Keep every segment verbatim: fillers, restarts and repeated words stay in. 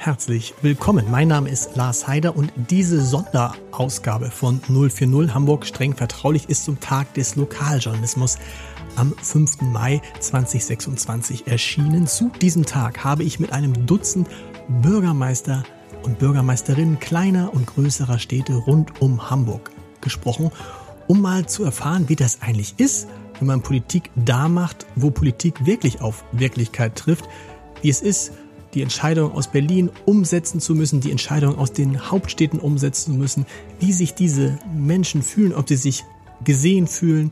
herzlich willkommen. Mein Name ist Lars Heider und diese Sonderausgabe von null vier null Hamburg streng vertraulich ist zum Tag des Lokaljournalismus am fünften Mai zweitausendsechsundzwanzig erschienen. Zu diesem Tag habe ich mit einem Dutzend Bürgermeister und Bürgermeisterinnen kleiner und größerer Städte rund um Hamburg gesprochen, um mal zu erfahren, wie das eigentlich ist, wenn man Politik da macht, wo Politik wirklich auf Wirklichkeit trifft, wie es ist, die Entscheidung aus Berlin umsetzen zu müssen, die Entscheidung aus den Hauptstädten umsetzen zu müssen, wie sich diese Menschen fühlen, ob sie sich gesehen fühlen,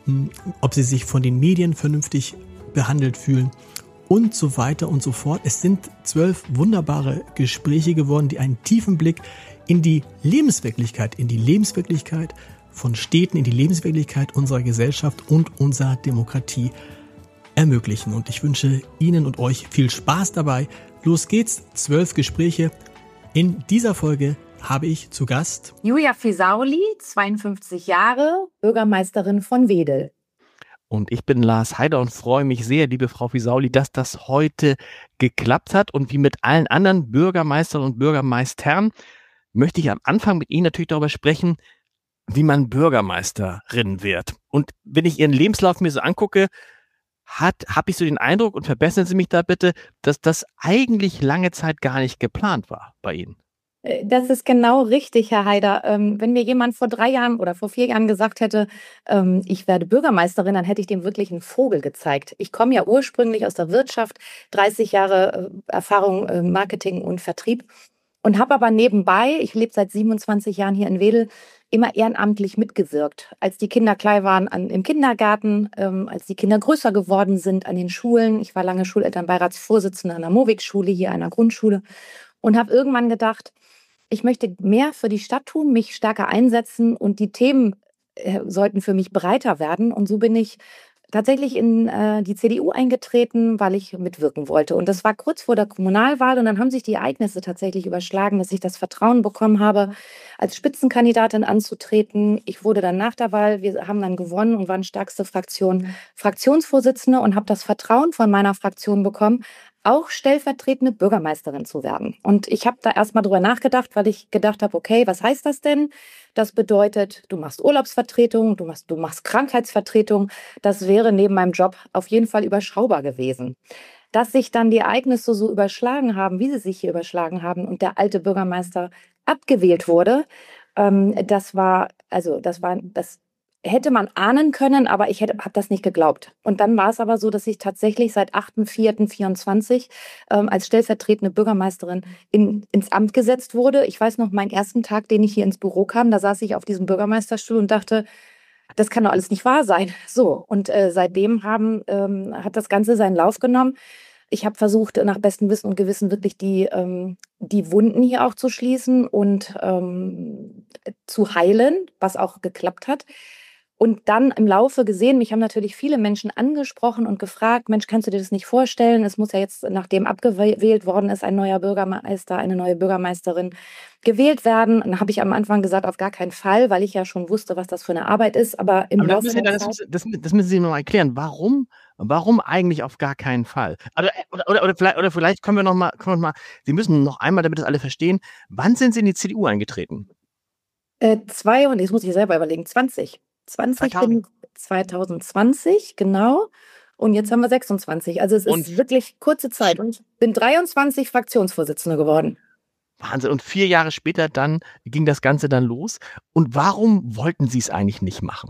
ob sie sich von den Medien vernünftig behandelt fühlen und so weiter und so fort. Es sind zwölf wunderbare Gespräche geworden, die einen tiefen Blick in die Lebenswirklichkeit, in die Lebenswirklichkeit von Städten, in die Lebenswirklichkeit unserer Gesellschaft und unserer Demokratie ermöglichen. Und ich wünsche Ihnen und euch viel Spaß dabei. Los geht's, zwölf Gespräche. In dieser Folge habe ich zu Gast Julia Fisauli, zweiundfünfzig Jahre, Bürgermeisterin von Wedel. Und ich bin Lars Heider und freue mich sehr, liebe Frau Fisauli, dass das heute geklappt hat. Und wie mit allen anderen Bürgermeistern und Bürgermeistern möchte ich am Anfang mit Ihnen natürlich darüber sprechen, wie man Bürgermeisterin wird. Und wenn ich Ihren Lebenslauf mir so angucke, hat, habe ich so den Eindruck, und verbessern Sie mich da bitte, dass das eigentlich lange Zeit gar nicht geplant war bei Ihnen. Das ist genau richtig, Herr Heider. Ähm, wenn mir jemand vor drei Jahren oder vor vier Jahren gesagt hätte, ähm, ich werde Bürgermeisterin, dann hätte ich dem wirklich einen Vogel gezeigt. Ich komme ja ursprünglich aus der Wirtschaft, dreißig Jahre äh, Erfahrung äh, Marketing und Vertrieb und habe aber nebenbei, ich lebe seit siebenundzwanzig Jahren hier in Wedel, immer ehrenamtlich mitgewirkt. Als die Kinder klein waren an, im Kindergarten, ähm, als die Kinder größer geworden sind an den Schulen. Ich war lange Schulelternbeiratsvorsitzende an der Mowick-Schule, hier einer Grundschule, und habe irgendwann gedacht, ich möchte mehr für die Stadt tun, mich stärker einsetzen und die Themen äh, sollten für mich breiter werden. Und so bin ich tatsächlich in äh, die C D U eingetreten, weil ich mitwirken wollte. Und das war kurz vor der Kommunalwahl und dann haben sich die Ereignisse tatsächlich überschlagen, dass ich das Vertrauen bekommen habe, als Spitzenkandidatin anzutreten. Ich wurde dann nach der Wahl, wir haben dann gewonnen und waren stärkste Fraktion, Fraktionsvorsitzende und habe das Vertrauen von meiner Fraktion bekommen, auch stellvertretende Bürgermeisterin zu werden. Und ich habe da erstmal drüber nachgedacht, weil ich gedacht habe, okay, was heißt das denn? Das bedeutet, du machst Urlaubsvertretung, du machst, du machst Krankheitsvertretung. Das wäre neben meinem Job auf jeden Fall überschaubar gewesen. Dass sich dann die Ereignisse so überschlagen haben, wie sie sich hier überschlagen haben und der alte Bürgermeister abgewählt wurde, ähm, das war, also das war, das hätte man ahnen können, aber ich habe das nicht geglaubt. Und dann war es aber so, dass ich tatsächlich seit achter vierter vierundzwanzig ähm, als stellvertretende Bürgermeisterin in, ins Amt gesetzt wurde. Ich weiß noch, meinen ersten Tag, den ich hier ins Büro kam, da saß ich auf diesem Bürgermeisterstuhl und dachte, das kann doch alles nicht wahr sein. So, und äh, seitdem haben, ähm, hat das Ganze seinen Lauf genommen. Ich habe versucht, nach bestem Wissen und Gewissen wirklich die, ähm, die Wunden hier auch zu schließen und ähm, zu heilen, was auch geklappt hat. Und dann im Laufe gesehen, mich haben natürlich viele Menschen angesprochen und gefragt, Mensch, kannst du dir das nicht vorstellen? Es muss ja jetzt, nachdem abgewählt worden ist, ein neuer Bürgermeister, eine neue Bürgermeisterin gewählt werden. Und dann habe ich am Anfang gesagt, auf gar keinen Fall, weil ich ja schon wusste, was das für eine Arbeit ist. Aber im Aber Laufe das müssen, der das, Zeit... das, das müssen Sie mir mal erklären. Warum, warum eigentlich auf gar keinen Fall? Also, oder, oder, oder, vielleicht, oder vielleicht können wir noch mal, können wir noch mal, Sie müssen noch einmal, damit das alle verstehen, wann sind Sie in die C D U eingetreten? Äh, zwei, und jetzt muss ich selber überlegen, zwanzig. zwanzig bin zwanzig zwanzig, genau. Und jetzt haben wir sechsundzwanzig. Also es Und ist wirklich kurze Zeit. Und ich bin dreiundzwanzig Fraktionsvorsitzende geworden. Wahnsinn. Und vier Jahre später dann ging das Ganze dann los. Und warum wollten Sie es eigentlich nicht machen?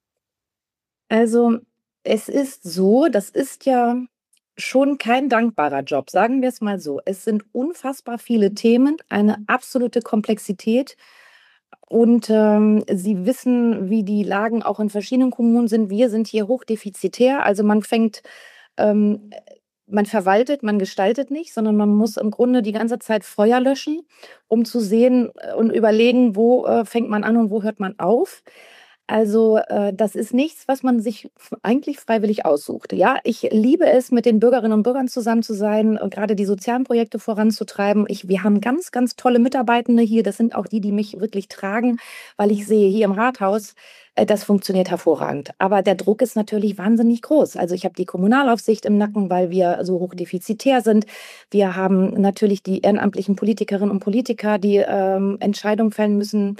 Also es ist so, das ist ja schon kein dankbarer Job, sagen wir es mal so. Es sind unfassbar viele Themen, eine absolute Komplexität. Und ähm, Sie wissen, wie die Lagen auch in verschiedenen Kommunen sind. Wir sind hier hochdefizitär. Also man fängt, ähm, man verwaltet, man gestaltet nicht, sondern man muss im Grunde die ganze Zeit Feuer löschen, um zu sehen und überlegen, wo äh, fängt man an und wo hört man auf. Also, äh, das ist nichts, was man sich f eigentlich freiwillig aussucht. Ja, ich liebe es, mit den Bürgerinnen und Bürgern zusammen zu sein und grade die sozialen Projekte voranzutreiben. Ich wir haben ganz, ganz tolle Mitarbeitende hier. Das sind auch die, die mich wirklich tragen, weil ich sehe hier im Rathaus, äh, das funktioniert hervorragend. Aber der Druck ist natürlich wahnsinnig groß. Also, ich habe die Kommunalaufsicht im Nacken, weil wir so hochdefizitär sind. Wir haben natürlich die ehrenamtlichen Politikerinnen und Politiker, die, ähm, Entscheidungen fällen müssen,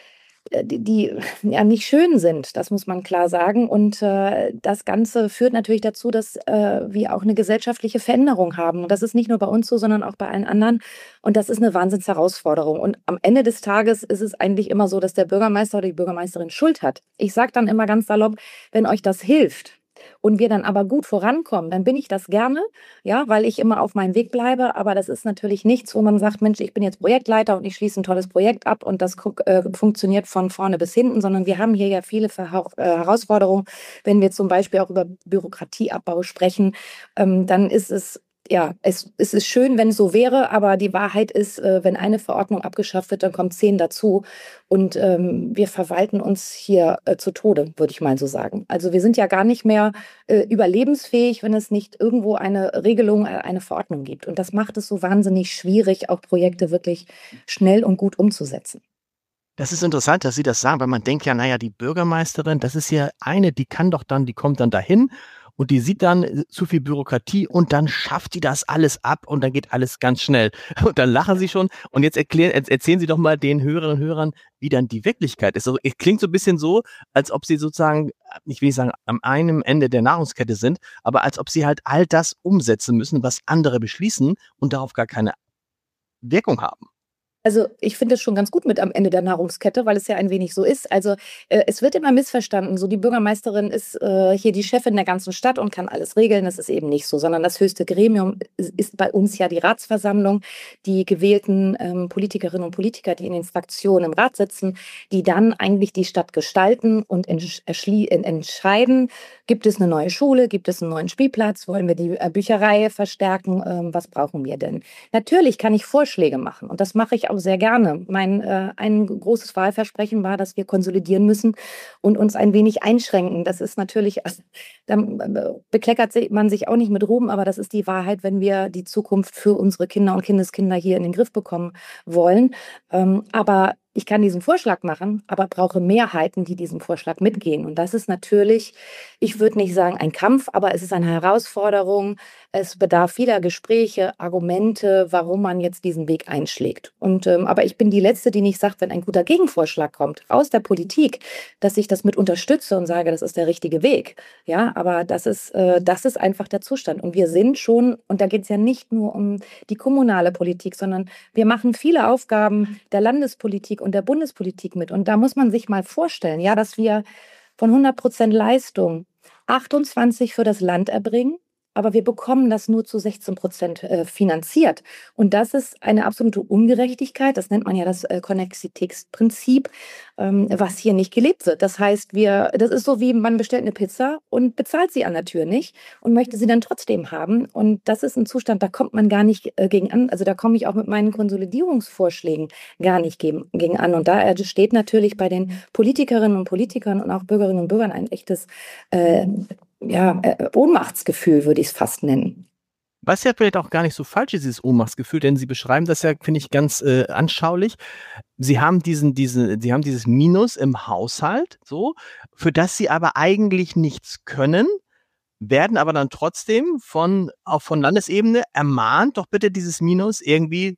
äh, die die ja nicht schön sind, das muss man klar sagen. Und, äh, das Ganze führt natürlich dazu, dass, äh, wir auch eine gesellschaftliche Veränderung haben. Und das ist nicht nur bei uns so, sondern auch bei allen anderen. Und das ist eine Wahnsinnsherausforderung. Und am Ende des Tages ist es eigentlich immer so, dass der Bürgermeister oder die Bürgermeisterin Schuld hat. Ich sage dann immer ganz salopp: „Wenn euch das hilft und wir dann aber gut vorankommen, dann bin ich das gerne, ja, weil ich immer auf meinem Weg bleibe. Aber das ist natürlich nichts, wo man sagt: Mensch, ich bin jetzt Projektleiter und ich schließe ein tolles Projekt ab und das guck äh, funktioniert von vorne bis hinten“, sondern wir haben hier ja viele Verhau äh, Herausforderungen. Wenn wir zum Beispiel auch über Bürokratieabbau sprechen, ähm, dann ist es ja, es es ist schön, wenn es so wäre, aber die Wahrheit ist, äh, wenn eine Verordnung abgeschafft wird, dann kommen zehn dazu. Und, ähm, wir verwalten uns hier, äh, zu Tode, würde ich mal so sagen. Also, wir sind ja gar nicht mehr, äh, überlebensfähig, wenn es nicht irgendwo eine Regelung, äh, eine Verordnung gibt. Und das macht es so wahnsinnig schwierig, auch Projekte wirklich schnell und gut umzusetzen. Das ist interessant, dass Sie das sagen, weil man denkt ja, naja, die Bürgermeisterin, das ist ja eine, die kann doch dann, die kommt dann dahin und die sieht dann äh, zu viel Bürokratie und dann schafft die das alles ab und dann geht alles ganz schnell. Und dann lachen Sie schon und jetzt erklären, erz- erzählen Sie doch mal den Hörerinnen und Hörern, wie dann die Wirklichkeit ist. Also, es klingt so ein bisschen so, als ob Sie sozusagen, ich will nicht sagen, am einen Ende der Nahrungskette sind, aber als ob Sie halt all das umsetzen müssen, was andere beschließen und darauf gar keine Wirkung haben. Also, ich finde es schon ganz gut mit am Ende der Nahrungskette, weil es ja ein wenig so ist. Also, äh, es wird immer missverstanden, so die Bürgermeisterin ist, äh, hier die Chefin der ganzen Stadt und kann alles regeln. Das ist eben nicht so, sondern das höchste Gremium is ist bei uns ja die Ratsversammlung, die gewählten, ähm, Politikerinnen und Politiker, die in den Fraktionen im Rat sitzen, die dann eigentlich die Stadt gestalten und entsch erschlie en entscheiden: Gibt es eine neue Schule? Gibt es einen neuen Spielplatz? Wollen wir die, äh, Bücherei verstärken? Ähm, was brauchen wir denn? Natürlich kann ich Vorschläge machen und das mache ich auch sehr gerne. Mein äh, ein großes Wahlversprechen war, dass wir konsolidieren müssen und uns ein wenig einschränken. Das ist natürlich, also, da äh, bekleckert si man sich auch nicht mit Ruhm, aber das ist die Wahrheit, wenn wir die Zukunft für unsere Kinder und Kindeskinder hier in den Griff bekommen wollen. Ähm, aber ich kann diesen Vorschlag machen, aber brauche Mehrheiten, die diesem Vorschlag mitgehen. Und das ist natürlich, ich würde nicht sagen ein Kampf, aber es ist eine Herausforderung. Es bedarf vieler Gespräche, Argumente, warum man jetzt diesen Weg einschlägt. Und, ähm, aber ich bin die Letzte, die nicht sagt, wenn ein guter Gegenvorschlag kommt aus der Politik, dass ich das mit unterstütze und sage, das ist der richtige Weg. Ja, aber das ist, äh, das ist einfach der Zustand. Und wir sind schon, und da geht es ja nicht nur um die kommunale Politik, sondern wir machen viele Aufgaben der Landespolitik und der Bundespolitik mit. Und da muss man sich mal vorstellen, ja, dass wir von hundert Prozent Leistung achtundzwanzig für das Land erbringen, aber wir bekommen das nur zu sechzehn Prozent äh, finanziert. Und das ist eine absolute Ungerechtigkeit. Das nennt man ja das äh, Konnexitätsprinzip, ähm, was hier nicht gelebt wird. Das heißt, wir, das ist so wie man bestellt eine Pizza und bezahlt sie an der Tür nicht und möchte sie dann trotzdem haben. Und das ist ein Zustand, da kommt man gar nicht äh, gegen an. Also da komme ich auch mit meinen Konsolidierungsvorschlägen gar nicht gegen, gegen an. Und da entsteht natürlich bei den Politikerinnen und Politikern und auch Bürgerinnen und Bürgern ein echtes äh, ja, äh, Ohnmachtsgefühl, würde ich es fast nennen. Was ja vielleicht auch gar nicht so falsch ist, dieses Ohnmachtsgefühl, denn Sie beschreiben das ja, finde ich, ganz äh, anschaulich. Sie haben diesen, diese, Sie haben dieses Minus im Haushalt, so, für das Sie aber eigentlich nichts können, werden aber dann trotzdem von, auch von Landesebene ermahnt, doch bitte dieses Minus irgendwie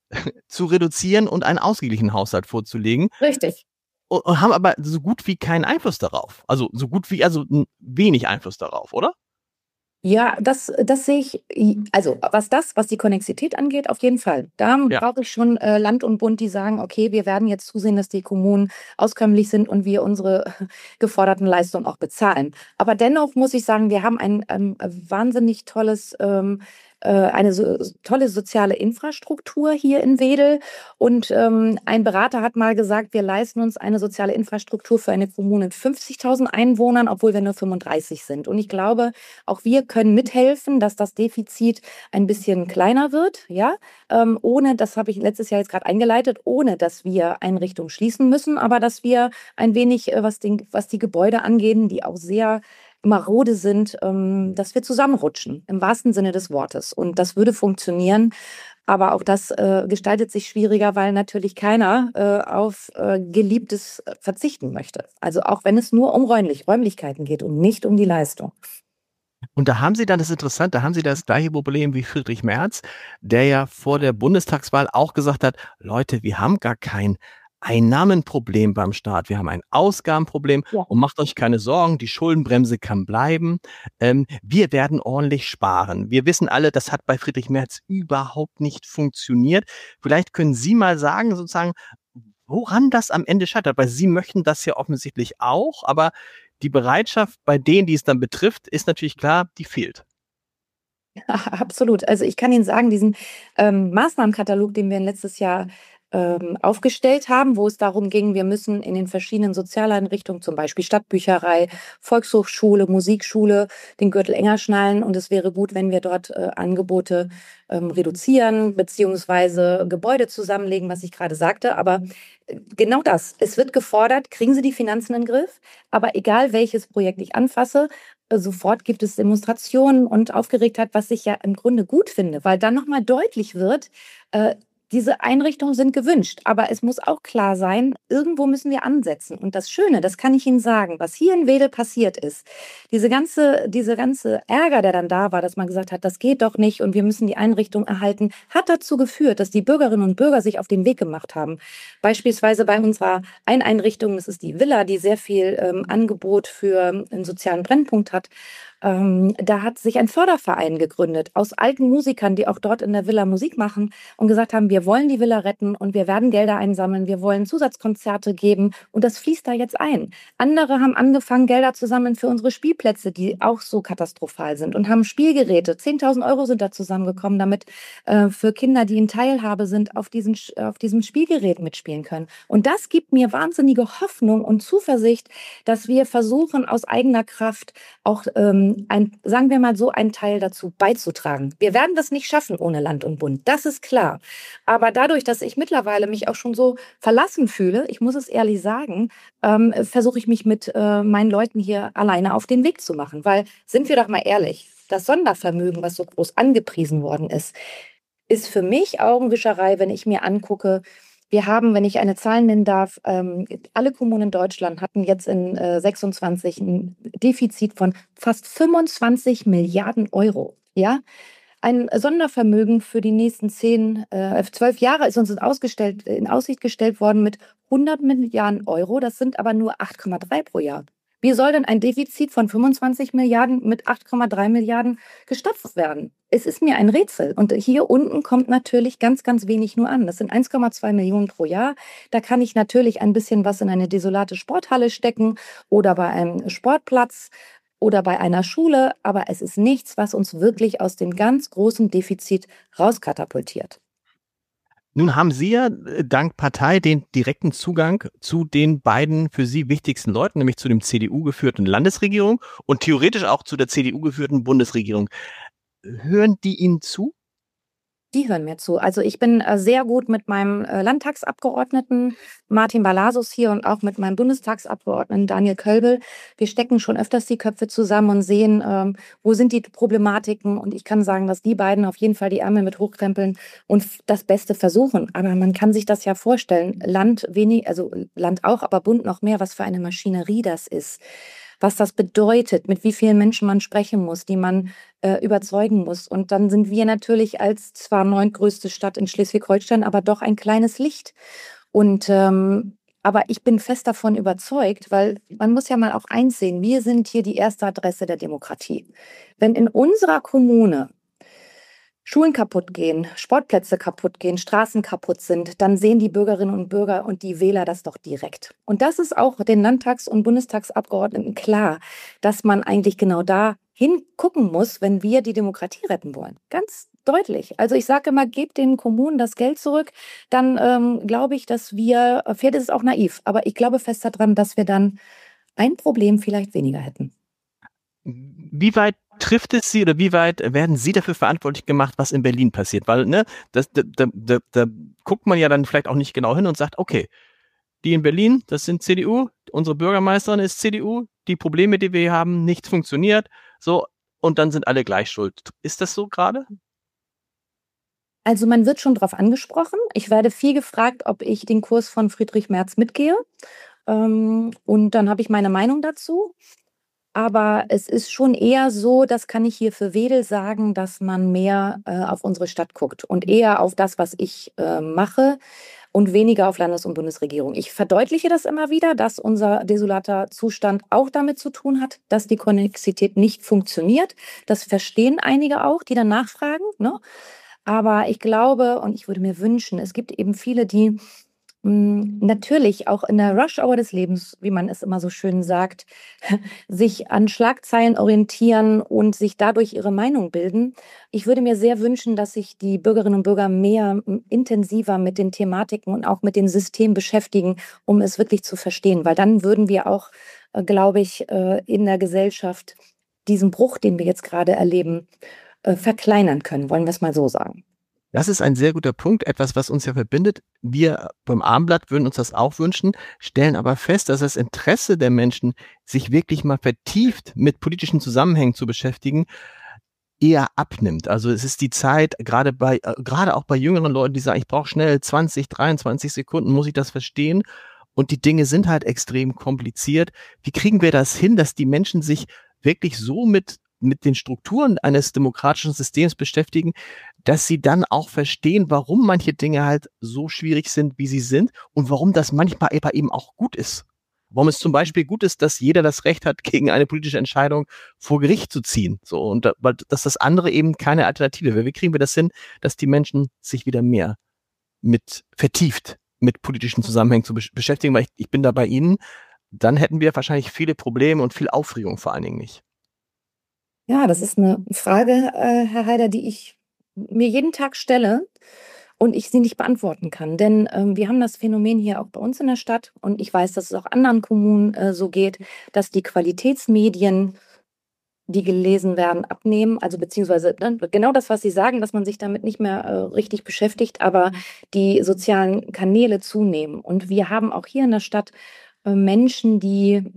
zu reduzieren und einen ausgeglichenen Haushalt vorzulegen. Richtig. Und, und haben aber so gut wie keinen Einfluss darauf. Also so gut wie, also n- wenig Einfluss darauf, oder? Ja, das das sehe ich i also, was das was die Konnexität angeht, auf jeden Fall. Da Ja. brauche ich schon, äh, Land und Bund, die sagen: „Okay, wir werden jetzt zusehen, dass die Kommunen auskömmlich sind und wir unsere geforderten Leistungen auch bezahlen.“ Aber dennoch muss ich sagen, wir haben ein, ähm, wahnsinnig tolles, ähm, äh, eine so, tolle soziale Infrastruktur hier in Wedel. Und ähm, ein Berater hat mal gesagt, wir leisten uns eine soziale Infrastruktur für eine Kommune mit fünfzigtausend Einwohnern, obwohl wir nur fünfunddreißig sind. Und ich glaube, auch wir können mithelfen, dass das Defizit ein bisschen kleiner wird, ja, ähm, ohne, das habe ich letztes Jahr jetzt gerade eingeleitet, ohne dass wir Einrichtungen schließen müssen, aber dass wir ein wenig, äh, was, den, was die Gebäude angehen, die auch sehr marode sind, ähm, dass wir zusammenrutschen, im wahrsten Sinne des Wortes. Und das würde funktionieren. Aber auch das äh, gestaltet sich schwieriger, weil natürlich keiner äh, auf äh, Geliebtes verzichten möchte. Also auch wenn es nur um Räumlich, Räumlichkeiten geht und nicht um die Leistung. Und da haben Sie dann, das ist interessant, da haben Sie das gleiche Problem wie Friedrich Merz, der ja vor der Bundestagswahl auch gesagt hat, Leute, wir haben gar kein Einnahmenproblem beim Staat, wir haben ein Ausgabenproblem Ja. und macht euch keine Sorgen, die Schuldenbremse kann bleiben. Ähm, wir werden ordentlich sparen. Wir wissen alle, das hat bei Friedrich Merz überhaupt nicht funktioniert. Vielleicht können Sie mal sagen, sozusagen, woran das am Ende scheitert, weil Sie möchten das ja offensichtlich auch, aber die Bereitschaft bei denen, die es dann betrifft, ist natürlich klar, die fehlt. Absolut. Also ich kann Ihnen sagen, diesen ähm, Maßnahmenkatalog, den wir letztes Jahr ähm, aufgestellt haben, wo es darum ging, wir müssen in den verschiedenen Sozialeinrichtungen, zum Beispiel Stadtbücherei, Volkshochschule, Musikschule, den Gürtel enger schnallen. Und es wäre gut, wenn wir dort äh, Angebote ähm, reduzieren, beziehungsweise Gebäude zusammenlegen, was ich gerade sagte. Aber äh, genau das, es wird gefordert, kriegen Sie die Finanzen in den Griff. Aber egal, welches Projekt ich anfasse, äh, sofort gibt es Demonstrationen und Aufgeregtheit, was ich ja im Grunde gut finde, weil dann nochmal deutlich wird, äh, diese Einrichtungen sind gewünscht, aber es muss auch klar sein, irgendwo müssen wir ansetzen. Und das Schöne, das kann ich Ihnen sagen, was hier in Wedel passiert ist, diese ganze, diese ganze Ärger, der dann da war, dass man gesagt hat, das geht doch nicht und wir müssen die Einrichtung erhalten, hat dazu geführt, dass die Bürgerinnen und Bürger sich auf den Weg gemacht haben. Beispielsweise bei unserer Eineinrichtung, das ist die Villa, die sehr viel ähm, Angebot für einen sozialen Brennpunkt hat. Ähm, da hat sich ein Förderverein gegründet aus alten Musikern, die auch dort in der Villa Musik machen und gesagt haben, wir wollen die Villa retten und wir werden Gelder einsammeln, wir wollen Zusatzkonzerte geben und das fließt da jetzt ein. Andere haben angefangen, Gelder zu sammeln für unsere Spielplätze, die auch so katastrophal sind und haben Spielgeräte. zehntausend Euro sind da zusammengekommen, damit äh, für Kinder, die in Teilhabe sind, auf, diesen, auf diesem Spielgerät mitspielen können. Und das gibt mir wahnsinnige Hoffnung und Zuversicht, dass wir versuchen, aus eigener Kraft auch ähm, ein, sagen wir mal so, einen Teil dazu beizutragen. Wir werden das nicht schaffen ohne Land und Bund, das ist klar. Aber dadurch, dass ich mittlerweile mich auch schon so verlassen fühle, ich muss es ehrlich sagen, ähm, versuche ich mich mit äh, meinen Leuten hier alleine auf den Weg zu machen. Weil, sind wir doch mal ehrlich, das Sondervermögen, was so groß angepriesen worden ist, ist für mich Augenwischerei, wenn ich mir angucke, wir haben, wenn ich eine Zahl nennen darf, ähm, alle Kommunen in Deutschland hatten jetzt in äh, sechsundzwanzig ein Defizit von fast fünfundzwanzig Milliarden Euro. Ja? Ein Sondervermögen für die nächsten zehn, äh, zwölf Jahre ist uns in, ausgestellt, in Aussicht gestellt worden mit hundert Milliarden Euro. Das sind aber nur acht Komma drei pro Jahr. Wie soll denn ein Defizit von fünfundzwanzig Milliarden mit acht Komma drei Milliarden gestopft werden? Es ist mir ein Rätsel. Und hier unten kommt natürlich ganz, ganz wenig nur an. Das sind eins Komma zwei Millionen pro Jahr. Da kann ich natürlich ein bisschen was in eine desolate Sporthalle stecken oder bei einem Sportplatz oder bei einer Schule. Aber es ist nichts, was uns wirklich aus dem ganz großen Defizit rauskatapultiert. Nun haben Sie ja äh, dank Partei den direkten Zugang zu den beiden für Sie wichtigsten Leuten, nämlich zu dem C D U-geführten Landesregierung und theoretisch auch zu der C D U-geführten Bundesregierung. Hören die Ihnen zu? Die hören mir zu. Also ich bin äh, sehr gut mit meinem äh, Landtagsabgeordneten Martin Balasus hier und auch mit meinem Bundestagsabgeordneten Daniel Kölbel. Wir stecken schon öfters die Köpfe zusammen und sehen, ähm, wo sind die Problematiken. Und ich kann sagen, dass die beiden auf jeden Fall die Ärmel mit hochkrempeln und f- das Beste versuchen. Aber man kann sich das ja vorstellen. Land wenig, also Land auch, aber Bund noch mehr, was für eine Maschinerie das ist. Was das bedeutet, mit wie vielen Menschen man sprechen muss, die man äh, überzeugen muss. Und dann sind wir natürlich als zwar neuntgrößte Stadt in Schleswig-Holstein, aber doch ein kleines Licht. Und ähm, aber ich bin fest davon überzeugt, weil man muss ja mal auch eins sehen, wir sind hier die erste Adresse der Demokratie. Wenn in unserer Kommune Schulen kaputt gehen, Sportplätze kaputt gehen, Straßen kaputt sind, dann sehen die Bürgerinnen und Bürger und die Wähler das doch direkt. Und das ist auch den Landtags- und Bundestagsabgeordneten klar, dass man eigentlich genau da hingucken muss, wenn wir die Demokratie retten wollen. Ganz deutlich. Also ich sage immer, gebt den Kommunen das Geld zurück, dann ähm, glaube ich, dass wir, vielleicht ist es auch naiv, aber ich glaube fest daran, dass wir dann ein Problem vielleicht weniger hätten. Wie weit trifft es Sie oder wie weit werden Sie dafür verantwortlich gemacht, was in Berlin passiert? Weil, ne, das, da, da, da, da guckt man ja dann vielleicht auch nicht genau hin und sagt, okay, die in Berlin, das sind C D U, unsere Bürgermeisterin ist C D U, die Probleme, die wir hier haben, nichts funktioniert, so, und dann sind alle gleich schuld. Ist das so gerade? Also man wird schon drauf angesprochen. Ich werde viel gefragt, ob ich den Kurs von Friedrich Merz mitgehe. Ähm, und dann habe ich meine Meinung dazu. Aber es ist schon eher so, das kann ich hier für Wedel sagen, dass man mehr äh, auf unsere Stadt guckt und eher auf das, was ich äh, mache und weniger auf Landes- und Bundesregierung. Ich verdeutliche das immer wieder, dass unser desolater Zustand auch damit zu tun hat, dass die Konnexität nicht funktioniert. Das verstehen einige auch, die dann nachfragen, ne? Aber ich glaube und ich würde mir wünschen, es gibt eben viele, die mh, natürlich auch in der Rush-Hour des Lebens, wie man es immer so schön sagt, sich an Schlagzeilen orientieren und sich dadurch ihre Meinung bilden. Ich würde mir sehr wünschen, dass sich die Bürgerinnen und Bürger mehr m, intensiver mit den Thematiken und auch mit den Systemen beschäftigen, um es wirklich zu verstehen. Weil dann würden wir auch, äh, glaube ich, äh, in der Gesellschaft diesen Bruch, den wir jetzt gerade erleben, äh, verkleinern können, wollen wir es mal so sagen. Das ist ein sehr guter Punkt, etwas, was uns ja verbindet. Wir beim Abendblatt würden uns das auch wünschen, stellen aber fest, dass das Interesse der Menschen, sich wirklich mal vertieft mit politischen Zusammenhängen zu beschäftigen, eher abnimmt. Also es ist die Zeit, gerade bei, äh, gerade auch bei jüngeren Leuten, die sagen, ich brauche schnell zwanzig, dreiundzwanzig Sekunden, muss ich das verstehen? Und die Dinge sind halt extrem kompliziert. Wie kriegen wir das hin, dass die Menschen sich wirklich so mit mit den Strukturen eines demokratischen Systems beschäftigen, dass sie dann auch verstehen, warum manche Dinge halt so schwierig sind, wie sie sind und warum das manchmal eben auch gut ist. Warum es zum Beispiel gut ist, dass jeder das Recht hat, gegen eine politische Entscheidung vor Gericht zu ziehen. So, und da, weil dass das andere eben keine Alternative wäre. Wie kriegen wir das hin, dass die Menschen sich wieder mehr mit vertieft mit politischen Zusammenhängen zu besch- beschäftigen? Weil ich, ich bin da bei Ihnen, dann hätten wir wahrscheinlich viele Probleme und viel Aufregung vor allen Dingen nicht. Ja, das ist eine Frage, äh, Herr Haider, die ich mir jeden Tag stelle und ich sie nicht beantworten kann. Denn ähm, wir haben das Phänomen hier auch bei uns in der Stadt und ich weiß, dass es auch anderen Kommunen äh, so geht, dass die Qualitätsmedien, die gelesen werden, abnehmen. Also beziehungsweise ne, genau das, was Sie sagen, dass man sich damit nicht mehr äh, richtig beschäftigt, aber die sozialen Kanäle zunehmen. Und wir haben auch hier in der Stadt äh, Menschen, die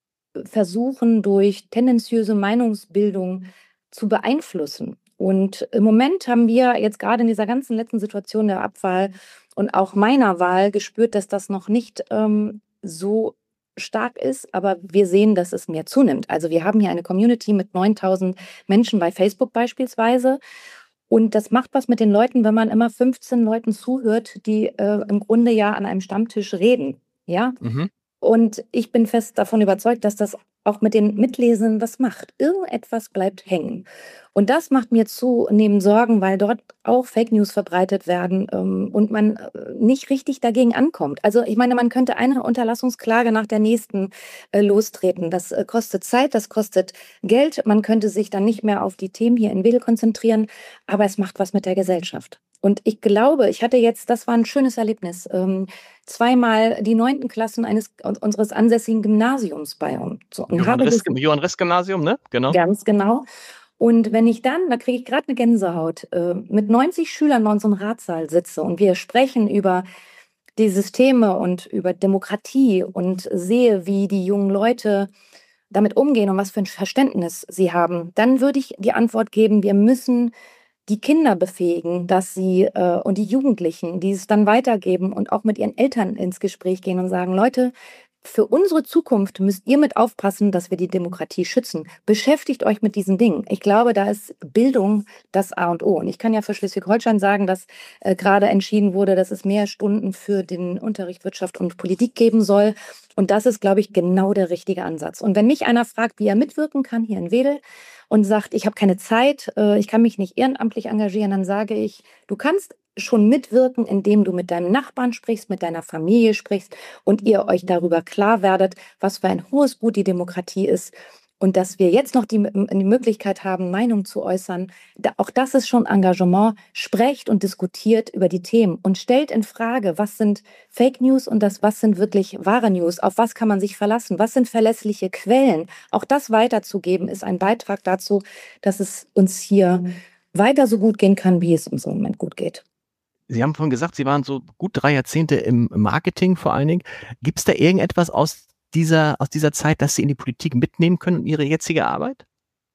versuchen, durch tendenziöse Meinungsbildung zu beeinflussen. Und im Moment haben wir jetzt gerade in dieser ganzen letzten Situation der Abwahl und auch meiner Wahl gespürt, dass das noch nicht ähm, so stark ist, aber wir sehen, dass es mehr zunimmt. Also wir haben hier eine Community mit neuntausend Menschen bei Facebook beispielsweise. Und das macht was mit den Leuten, wenn man immer fünfzehn Leuten zuhört, die äh, im Grunde ja an einem Stammtisch reden. Ja, Mhm. und ich bin fest davon überzeugt, dass das auch mit den Mitlesenden was macht. Irgendetwas bleibt hängen. Und das macht mir zunehmend Sorgen, weil dort auch Fake News verbreitet werden ähm, und man äh, nicht richtig dagegen ankommt. Also ich meine, man könnte eine Unterlassungsklage nach der nächsten äh, lostreten. Das äh, kostet Zeit, das kostet Geld. Man könnte sich dann nicht mehr auf die Themen hier in Wedel konzentrieren, aber es macht was mit der Gesellschaft. Und ich glaube, ich hatte jetzt, das war ein schönes Erlebnis, ähm, zweimal die neunten Klassen eines unseres ansässigen Gymnasiums bei uns. So, und Johann habe Riss, ges- Johann Riss Gymnasium, ne? Genau. Ganz genau. Und wenn ich dann, da kriege ich gerade eine Gänsehaut, äh, mit neunzig Schülern bei uns im Ratssaal sitze und wir sprechen über die Systeme und über Demokratie und sehe, wie die jungen Leute damit umgehen und was für ein Verständnis sie haben, dann würde ich die Antwort geben, wir müssen die Kinder befähigen, dass sie äh, und die Jugendlichen, die es dann weitergeben und auch mit ihren Eltern ins Gespräch gehen und sagen, Leute, für unsere Zukunft müsst ihr mit aufpassen, dass wir die Demokratie schützen. Beschäftigt euch mit diesen Dingen. Ich glaube, da ist Bildung das A und O. Und ich kann ja für Schleswig-Holstein sagen, dass äh, gerade entschieden wurde, dass es mehr Stunden für den Unterricht Wirtschaft und Politik geben soll. Und das ist, glaube ich, genau der richtige Ansatz. Und wenn mich einer fragt, wie er mitwirken kann hier in Wedel und sagt, ich habe keine Zeit, äh, ich kann mich nicht ehrenamtlich engagieren, dann sage ich, du kannst schon mitwirken, indem du mit deinem Nachbarn sprichst, mit deiner Familie sprichst und ihr euch darüber klar werdet, was für ein hohes Gut die Demokratie ist Und dass wir jetzt noch die, die Möglichkeit haben, Meinung zu äußern, da, auch das ist schon Engagement. Sprecht und diskutiert über die Themen und stellt in Frage, was sind Fake News und das, was sind wirklich wahre News, auf was kann man sich verlassen, was sind verlässliche Quellen. Auch das weiterzugeben, ist ein Beitrag dazu, dass es uns hier weiter so gut gehen kann, wie es uns im Moment gut geht. Sie haben vorhin gesagt, Sie waren so gut drei Jahrzehnte im Marketing vor allen Dingen. Gibt es da irgendetwas aus dieser, aus dieser Zeit, dass Sie in die Politik mitnehmen können und Ihre jetzige Arbeit?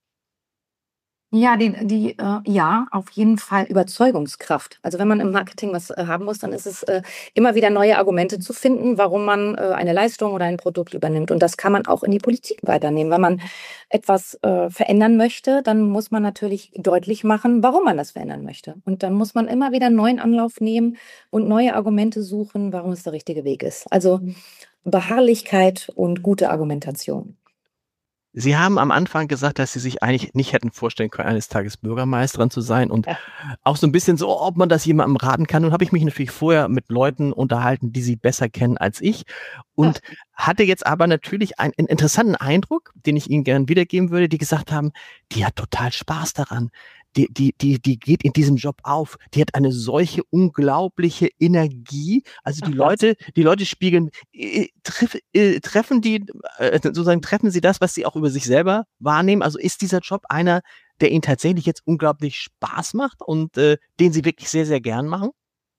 Ja, die, die, äh, ja, auf jeden Fall Überzeugungskraft. Also wenn man im Marketing was äh, haben muss, dann ist es äh, immer wieder neue Argumente zu finden, warum man äh, eine Leistung oder ein Produkt übernimmt. Und das kann man auch in die Politik weiternehmen. Wenn man etwas äh, verändern möchte, dann muss man natürlich deutlich machen, warum man das verändern möchte. Und dann muss man immer wieder einen neuen Anlauf nehmen und neue Argumente suchen, warum es der richtige Weg ist. Also Beharrlichkeit und gute Argumentation. Sie haben am Anfang gesagt, dass Sie sich eigentlich nicht hätten vorstellen können, eines Tages Bürgermeisterin zu sein und Ja. auch so ein bisschen so, ob man das jemandem raten kann. Nun habe ich mich natürlich vorher mit Leuten unterhalten, die Sie besser kennen als ich und hatte jetzt aber natürlich einen, einen interessanten Eindruck, den ich Ihnen gerne wiedergeben würde, die gesagt haben, die hat total Spaß daran. Die, die, die, die geht in diesem Job auf. Die hat eine solche unglaubliche Energie. Also die Ach, was? Leute, die Leute spiegeln, äh, treff, äh, treffen die, äh, sozusagen treffen sie das, was sie auch über sich selber wahrnehmen. Also ist dieser Job einer, der ihnen tatsächlich jetzt unglaublich Spaß macht und äh, den sie wirklich sehr, sehr gern machen?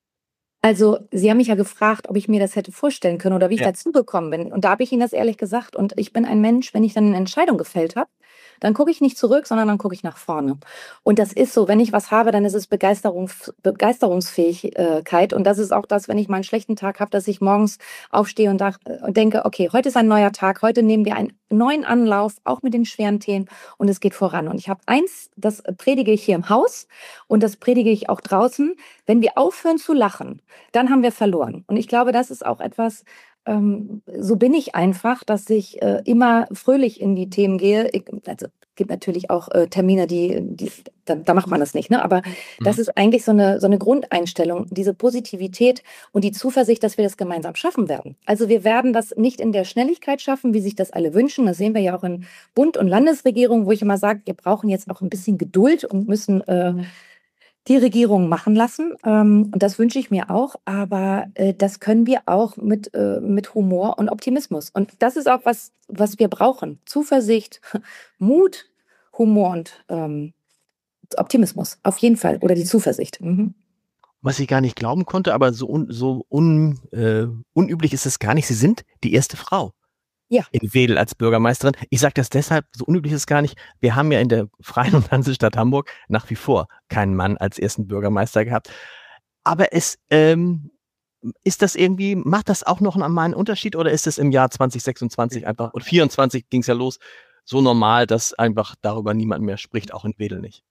Also, Sie haben mich ja gefragt, ob ich mir das hätte vorstellen können oder wie ich Ja. dazu gekommen bin. Und da habe ich Ihnen das ehrlich gesagt. Und ich bin ein Mensch, wenn ich dann eine Entscheidung gefällt habe, dann gucke ich nicht zurück, sondern dann gucke ich nach vorne. Und das ist so, wenn ich was habe, dann ist es Begeisterung, Begeisterungsfähigkeit. Und das ist auch das, wenn ich mal einen schlechten Tag habe, dass ich morgens aufstehe und, dach, und denke, okay, heute ist ein neuer Tag, heute nehmen wir einen neuen Anlauf, auch mit den schweren Themen und es geht voran. Und ich habe eins, das predige ich hier im Haus und das predige ich auch draußen. Wenn wir aufhören zu lachen, dann haben wir verloren. Und ich glaube, das ist auch etwas, ähm, so bin ich einfach, dass ich äh, immer fröhlich in die Themen gehe. Ich, also es gibt natürlich auch äh, Termine, die, die da, da macht man das nicht, ne? Aber Mhm. das ist eigentlich so eine, so eine Grundeinstellung, diese Positivität und die Zuversicht, dass wir das gemeinsam schaffen werden. Also wir werden das nicht in der Schnelligkeit schaffen, wie sich das alle wünschen. Das sehen wir ja auch in Bund- und Landesregierung, wo ich immer sage, wir brauchen jetzt auch ein bisschen Geduld und müssen äh, die Regierung machen lassen. Ähm, und das wünsche ich mir auch. Aber äh, das können wir auch mit, äh, mit Humor und Optimismus. Und das ist auch was, was wir brauchen. Zuversicht, Mut, Humor und ähm, Optimismus. Auf jeden Fall. Oder die Zuversicht. Mhm. Was ich gar nicht glauben konnte, aber so, un, so un, äh, unüblich ist es gar nicht. Sie sind die erste Frau Ja. in Wedel als Bürgermeisterin. Ich sage das deshalb, so unüblich ist es gar nicht. Wir haben ja in der Freien und Hansestadt Hamburg nach wie vor keinen Mann als ersten Bürgermeister gehabt. Aber es ähm, ist das irgendwie, macht das auch noch einmal einen Unterschied oder ist es im Jahr zwanzig sechsundzwanzig einfach, und vierundzwanzig ging es ja los, so normal, dass einfach darüber niemand mehr spricht, auch in Wedel nicht?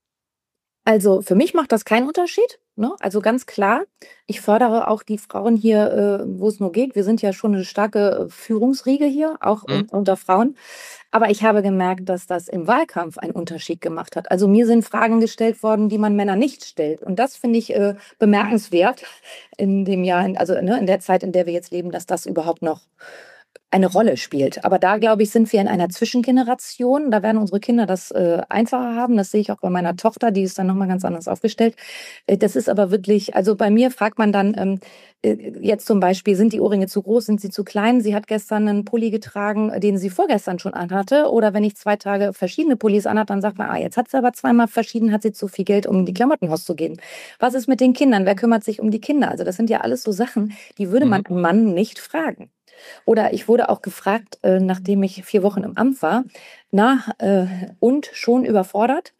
Also für mich macht das keinen Unterschied. Ne? Also ganz klar, ich fördere auch die Frauen hier, äh, wo es nur geht. Wir sind ja schon eine starke äh, Führungsriege hier, auch Mhm. un unter Frauen. Aber ich habe gemerkt, dass das im Wahlkampf einen Unterschied gemacht hat. Also mir sind Fragen gestellt worden, die man Männern nicht stellt. Und das finde ich äh, bemerkenswert in dem Jahr, also ne, in der Zeit, in der wir jetzt leben, dass das überhaupt noch eine Rolle spielt. Aber da, glaube ich, sind wir in einer Zwischengeneration. Da werden unsere Kinder das äh, einfacher haben. Das sehe ich auch bei meiner Tochter, die ist dann nochmal ganz anders aufgestellt. Äh, das ist aber wirklich, also bei mir fragt man dann ähm, äh, jetzt zum Beispiel, sind die Ohrringe zu groß, sind sie zu klein? Sie hat gestern einen Pulli getragen, den sie vorgestern schon anhatte. Oder wenn ich zwei Tage verschiedene Pullis anhat, dann sagt man, ah, jetzt hat sie aber zweimal verschieden, hat sie zu viel Geld, um die Klamotten auszugeben. Was ist mit den Kindern? Wer kümmert sich um die Kinder? Also das sind ja alles so Sachen, die würde man einen Mann nicht fragen. Oder ich wurde auch gefragt, äh, nachdem ich vier Wochen im Amt war, na, äh, und schon überfordert?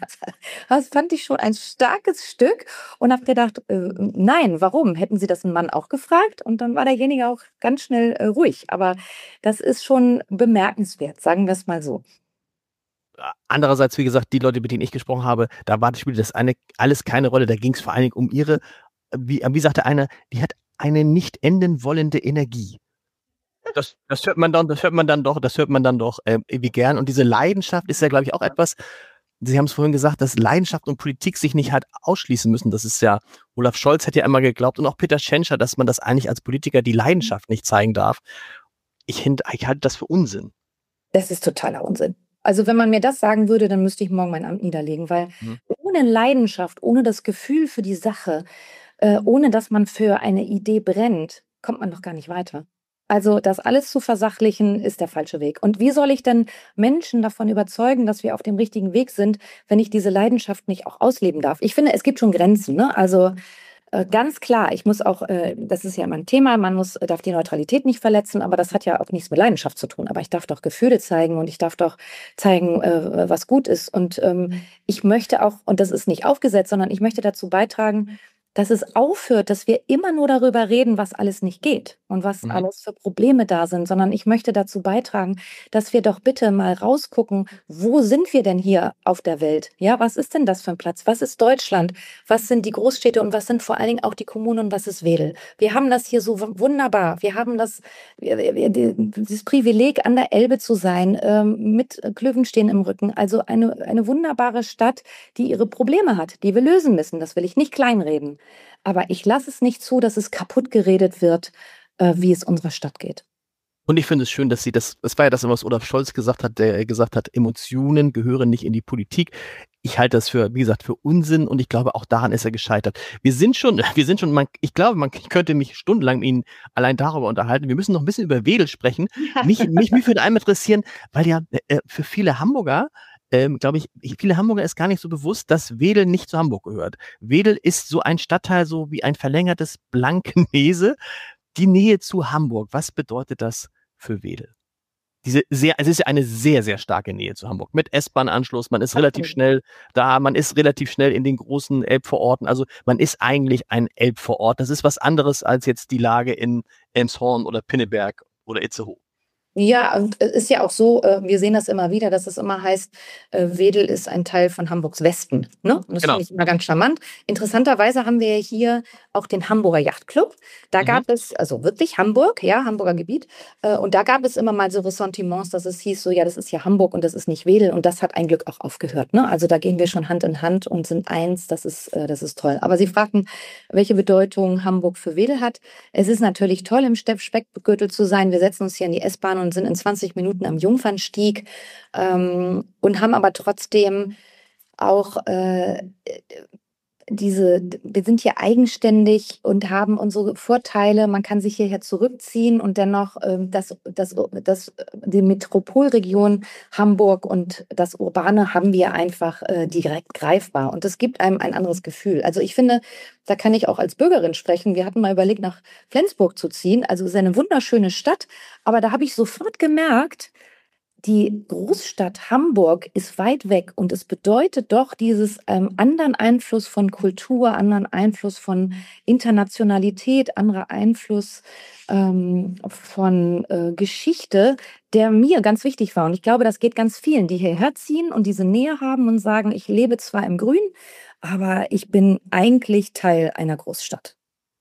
Das fand ich schon ein starkes Stück und habe gedacht, äh, nein, warum? Hätten Sie das einen Mann auch gefragt? Und dann war derjenige auch ganz schnell äh, ruhig. Aber das ist schon bemerkenswert, sagen wir es mal so. Andererseits, wie gesagt, die Leute, mit denen ich gesprochen habe, da war das Spiel das eine, alles keine Rolle. Da ging es vor allen Dingen um ihre, wie, wie sagte einer, die hat eine nicht enden wollende Energie. Das, das hört man dann, das hört man dann doch, das hört man dann doch äh, irgendwie gern. Und diese Leidenschaft ist ja, glaube ich, auch etwas. Sie haben es vorhin gesagt, dass Leidenschaft und Politik sich nicht halt ausschließen müssen. Das ist ja, Olaf Scholz hat ja einmal geglaubt und auch Peter Tschentscher, dass man das eigentlich als Politiker die Leidenschaft nicht zeigen darf. Ich, ich halte das für Unsinn. Das ist totaler Unsinn. Also wenn man mir das sagen würde, dann müsste ich morgen mein Amt niederlegen, weil Mhm. ohne Leidenschaft, ohne das Gefühl für die Sache, äh, ohne dass man für eine Idee brennt, kommt man doch gar nicht weiter. Also das alles zu versachlichen, ist der falsche Weg. Und wie soll ich denn Menschen davon überzeugen, dass wir auf dem richtigen Weg sind, wenn ich diese Leidenschaft nicht auch ausleben darf? Ich finde, es gibt schon Grenzen, ne? Also äh, ganz klar, ich muss auch, äh, das ist ja immer ein Thema, man muss, darf die Neutralität nicht verletzen, aber das hat ja auch nichts mit Leidenschaft zu tun. Aber ich darf doch Gefühle zeigen und ich darf doch zeigen, äh, was gut ist. Und ähm, ich möchte auch, und das ist nicht aufgesetzt, sondern ich möchte dazu beitragen, dass es aufhört, dass wir immer nur darüber reden, was alles nicht geht und was Mhm. alles für Probleme da sind, sondern ich möchte dazu beitragen, dass wir doch bitte mal rausgucken, wo sind wir denn hier auf der Welt? Ja, was ist denn das für ein Platz? Was ist Deutschland? Was sind die Großstädte und was sind vor allen Dingen auch die Kommunen und was ist Wedel? Wir haben das hier so w- wunderbar. Wir haben das, wir- wir- die- dieses Privileg, an der Elbe zu sein, ähm, mit Klövenstein im Rücken. Also eine, eine wunderbare Stadt, die ihre Probleme hat, die wir lösen müssen. Das will ich nicht kleinreden. Aber ich lasse es nicht zu, dass es kaputt geredet wird, äh, wie es unserer Stadt geht. Und ich finde es schön, dass sie das, das war ja das, was Olaf Scholz gesagt hat, der gesagt hat, Emotionen gehören nicht in die Politik. Ich halte das für, wie gesagt, für Unsinn und ich glaube, auch daran ist er gescheitert. Wir sind schon, wir sind schon, man, ich glaube, man ich könnte mich stundenlang mit Ihnen allein darüber unterhalten. Wir müssen noch ein bisschen über Wedel sprechen. Mich, mich, mich würde einmal interessieren, weil ja äh, für viele Hamburger, ähm, glaube ich, viele Hamburger ist gar nicht so bewusst, dass Wedel nicht zu Hamburg gehört. Wedel ist so ein Stadtteil, so wie ein verlängertes Blankenese. Die Nähe zu Hamburg, was bedeutet das für Wedel? Diese sehr, es ist ja eine sehr, sehr starke Nähe zu Hamburg. Mit S-Bahn-Anschluss, man ist relativ schnell da, man ist relativ schnell in den großen Elbvororten. Also man ist eigentlich ein Elbvorort. Das ist was anderes als jetzt die Lage in Elmshorn oder Pinneberg oder Itzehoe. Ja, und es ist ja auch so, äh, wir sehen das immer wieder, dass es immer heißt, äh, Wedel ist ein Teil von Hamburgs Westen. Ne? Und das Genau. finde ich immer ganz charmant. Interessanterweise haben wir ja hier auch den Hamburger Yachtclub. Da Mhm. gab es, also wirklich Hamburg, ja, Hamburger Gebiet. Äh, und da gab es immer mal so Ressentiments, dass es hieß, so ja, das ist ja Hamburg und das ist nicht Wedel. Und das hat ein Glück auch aufgehört. Ne? Also da gehen wir schon Hand in Hand und sind eins. Das ist, äh, das ist toll. Aber Sie fragten, welche Bedeutung Hamburg für Wedel hat. Es ist natürlich toll, im Stepp- Speckgürtel zu sein. Wir setzen uns hier in die S-Bahn und sind in zwanzig Minuten am Jungfernstieg ähm, und haben aber trotzdem auch äh, diese, wir sind hier eigenständig und haben unsere Vorteile. Man kann sich hierher zurückziehen und dennoch ähm, das, das, das, die Metropolregion Hamburg und das Urbane haben wir einfach äh, direkt greifbar. Und das gibt einem ein anderes Gefühl. Also ich finde, da kann ich auch als Bürgerin sprechen. Wir hatten mal überlegt, nach Flensburg zu ziehen. Also es ist eine wunderschöne Stadt. Aber da habe ich sofort gemerkt, die Großstadt Hamburg ist weit weg und es bedeutet doch dieses ähm, anderen Einfluss von Kultur, anderen Einfluss von Internationalität, anderer Einfluss ähm, von äh, Geschichte, der mir ganz wichtig war. Und ich glaube, das geht ganz vielen, die hierher ziehen und diese Nähe haben und sagen, ich lebe zwar im Grün, aber ich bin eigentlich Teil einer Großstadt.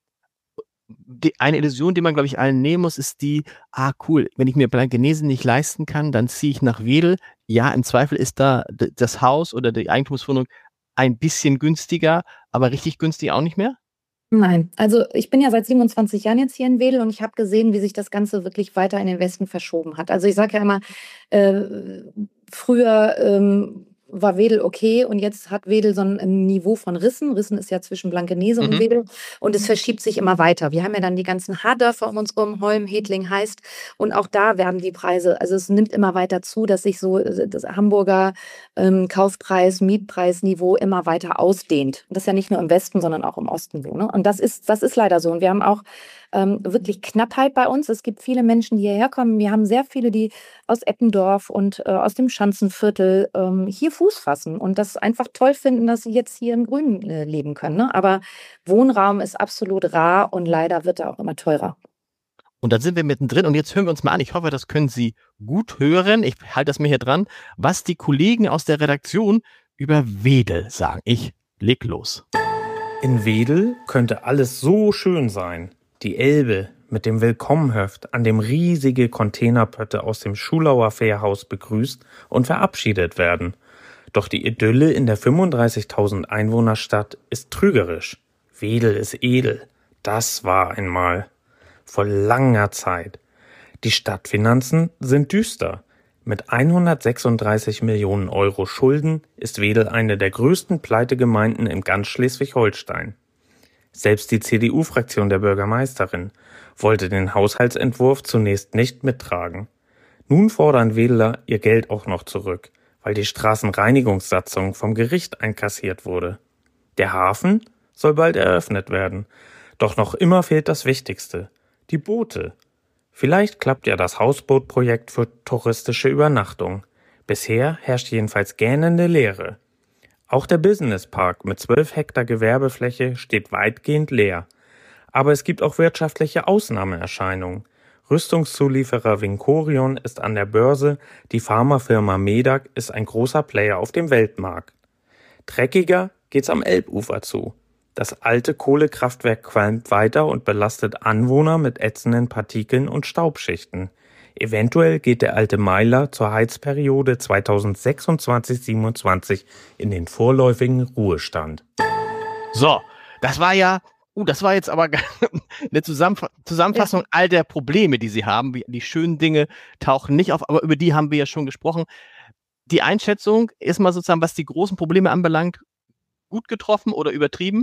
Die, eine Illusion, die man, glaube ich, allen nehmen muss, ist die, ah cool, wenn ich mir Blankenese nicht leisten kann, dann ziehe ich nach Wedel. Ja, im Zweifel ist da d- das Haus oder die Eigentumswohnung ein bisschen günstiger, aber richtig günstig auch nicht mehr? Nein, also ich bin ja seit siebenundzwanzig Jahren jetzt hier in Wedel und ich habe gesehen, wie sich das Ganze wirklich weiter in den Westen verschoben hat. Also ich sage ja immer, äh, früher ähm, war Wedel okay und jetzt hat Wedel so ein Niveau von Rissen. Rissen ist ja zwischen Blankenese und Mhm. Wedel und es verschiebt sich immer weiter. Wir haben ja dann die ganzen Haardörfer um uns rum, Holm, Hedling heißt und auch da werden die Preise, also es nimmt immer weiter zu, dass sich so äh, das Hamburger ähm, Kaufpreis, Mietpreisniveau immer weiter ausdehnt. Und das ist ja nicht nur im Westen, sondern auch im Osten so. Ne? Und das ist, das ist leider so. Und wir haben auch ähm, wirklich Knappheit bei uns. Es gibt viele Menschen, die hierher kommen. Wir haben sehr viele, die aus Eppendorf und äh, aus dem Schanzenviertel ähm, hier Fuß fassen und das einfach toll finden, dass sie jetzt hier im Grünen äh, leben können. Ne? Aber Wohnraum ist absolut rar und leider wird er auch immer teurer. Und dann sind wir mittendrin und jetzt hören wir uns mal an. Ich hoffe, das können Sie gut hören. Ich halte das mir hier dran, was die Kollegen aus der Redaktion über Wedel sagen. Ich leg los. In Wedel könnte alles so schön sein. Die Elbe mit dem Willkommenhöft, an dem riesige Containerpötte aus dem Schulauer Fährhaus begrüßt und verabschiedet werden. Doch die Idylle in der fünfunddreißigtausend Einwohnerstadt ist trügerisch. Wedel ist edel. Das war einmal. Vor langer Zeit. Die Stadtfinanzen sind düster. Mit hundertsechsunddreißig Millionen Euro Schulden ist Wedel eine der größten Pleitegemeinden in ganz Schleswig-Holstein. Selbst die C D U-Fraktion der Bürgermeisterin wollte den Haushaltsentwurf zunächst nicht mittragen. Nun fordern Wedeler ihr Geld auch noch zurück, weil die Straßenreinigungssatzung vom Gericht einkassiert wurde. Der Hafen soll bald eröffnet werden, doch noch immer fehlt das Wichtigste: die Boote. Vielleicht klappt ja das Hausbootprojekt für touristische Übernachtung. Bisher herrscht jedenfalls gähnende Leere. Auch der Businesspark mit zwölf Hektar Gewerbefläche steht weitgehend leer. Aber es gibt auch wirtschaftliche Ausnahmeerscheinungen. Rüstungszulieferer Vincorion ist an der Börse, die Pharmafirma Medag ist ein großer Player auf dem Weltmarkt. Dreckiger geht's am Elbufer zu. Das alte Kohlekraftwerk qualmt weiter und belastet Anwohner mit ätzenden Partikeln und Staubschichten. Eventuell geht der alte Meiler zur Heizperiode zweitausendsechsundzwanzig siebenundzwanzig in den vorläufigen Ruhestand. So, das war ja, uh, das war jetzt aber eine Zusammenf- Zusammenfassung all der Probleme, die Sie haben. Die schönen Dinge tauchen nicht auf, aber über die haben wir ja schon gesprochen. Die Einschätzung ist mal sozusagen, was die großen Probleme anbelangt, gut getroffen oder übertrieben?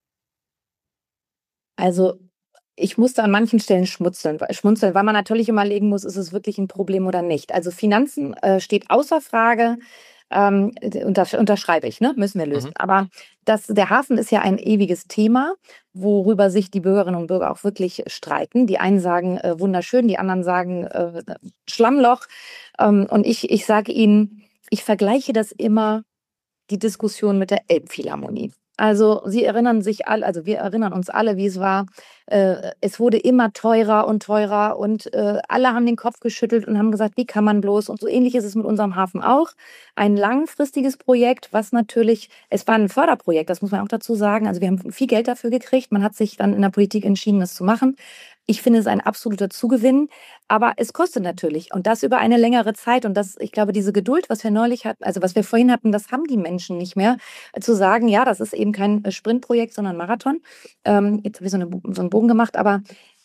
Also ich musste an manchen Stellen schmunzeln, schmunzeln, weil man natürlich überlegen muss, ist es wirklich ein Problem oder nicht. Also Finanzen äh, steht außer Frage, ähm, unter, unterschreibe ich, ne? Müssen wir lösen. Mhm. Aber das, der Hafen ist ja ein ewiges Thema, worüber sich die Bürgerinnen und Bürger auch wirklich streiten. Die einen sagen äh, wunderschön, die anderen sagen äh, Schlammloch. Ähm, und ich, ich sage Ihnen, ich vergleiche das immer, die Diskussion mit der Elbphilharmonie. Also Sie erinnern sich alle, also wir erinnern uns alle, wie es war. Äh, es wurde immer teurer und teurer und äh, alle haben den Kopf geschüttelt und haben gesagt, wie kann man bloß? Und so ähnlich ist es mit unserem Hafen auch. Ein langfristiges Projekt, was natürlich, es war ein Förderprojekt, das muss man auch dazu sagen. Also wir haben viel Geld dafür gekriegt. Man hat sich dann in der Politik entschieden, das zu machen. Ich finde es ein absoluter Zugewinn, aber es kostet natürlich und das über eine längere Zeit und das, ich glaube, diese Geduld, was wir neulich hatten, also was wir vorhin hatten, das haben die Menschen nicht mehr, zu sagen, ja, das ist eben kein Sprintprojekt, sondern Marathon. Ähm, jetzt habe ich so, eine, so einen Bogen gemacht, aber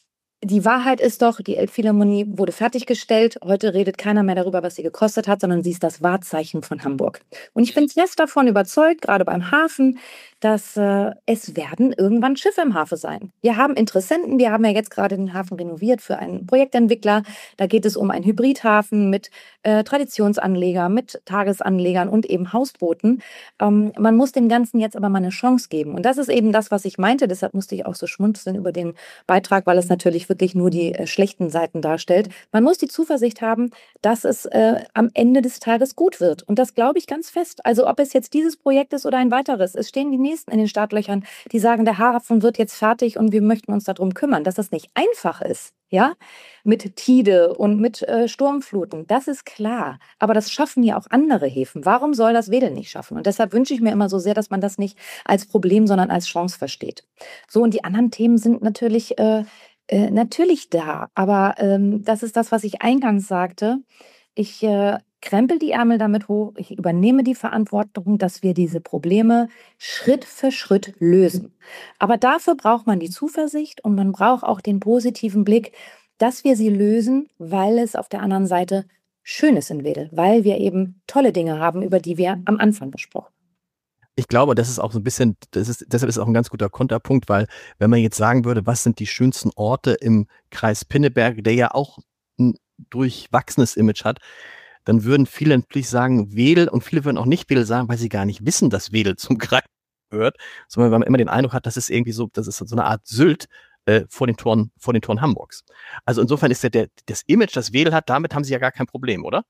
die Wahrheit ist doch, die Elbphilharmonie wurde fertiggestellt. Heute redet keiner mehr darüber, was sie gekostet hat, sondern sie ist das Wahrzeichen von Hamburg. Und ich bin fest davon überzeugt, gerade beim Hafen, dass äh, es werden irgendwann Schiffe im Hafen sein. Wir haben Interessenten, wir haben ja jetzt gerade den Hafen renoviert für einen Projektentwickler. Da geht es um einen Hybridhafen mit äh, Traditionsanleger, mit Tagesanlegern und eben Hausbooten. Ähm, man muss dem Ganzen jetzt aber mal eine Chance geben. Und das ist eben das, was ich meinte. Deshalb musste ich auch so schmunzeln über den Beitrag, weil es natürlich wirklich nur die äh, schlechten Seiten darstellt. Man muss die Zuversicht haben, dass es äh, am Ende des Tages gut wird. Und das glaube ich ganz fest. Also ob es jetzt dieses Projekt ist oder ein weiteres. Es stehen die nächsten in den Startlöchern, die sagen, der Hafen wird jetzt fertig und wir möchten uns darum kümmern. Dass das nicht einfach ist, ja, mit Tide und mit äh, Sturmfluten, das ist klar. Aber das schaffen ja auch andere Häfen. Warum soll das Wedel nicht schaffen? Und deshalb wünsche ich mir immer so sehr, dass man das nicht als Problem, sondern als Chance versteht. So, und die anderen Themen sind natürlich äh, Äh, natürlich da, aber ähm, das ist das, was ich eingangs sagte. Ich äh, krempel die Ärmel damit hoch, ich übernehme die Verantwortung, dass wir diese Probleme Schritt für Schritt lösen. Aber dafür braucht man die Zuversicht und man braucht auch den positiven Blick, dass wir sie lösen, weil es auf der anderen Seite schön ist in Wedel, weil wir eben tolle Dinge haben, über die wir am Anfang gesprochen haben. Ich glaube, das ist auch so ein bisschen, das ist, deshalb ist auch ein ganz guter Konterpunkt, weil wenn man jetzt sagen würde, was sind die schönsten Orte im Kreis Pinneberg, der ja auch ein durchwachsenes Image hat, dann würden viele natürlich sagen Wedel und viele würden auch nicht Wedel sagen, weil sie gar nicht wissen, dass Wedel zum Kreis gehört, sondern weil man immer den Eindruck hat, das ist irgendwie so, das ist so eine Art Sylt äh, vor den Toren, vor den Toren Hamburgs. Also insofern ist ja der, das Image, das Wedel hat, damit haben sie ja gar kein Problem, oder?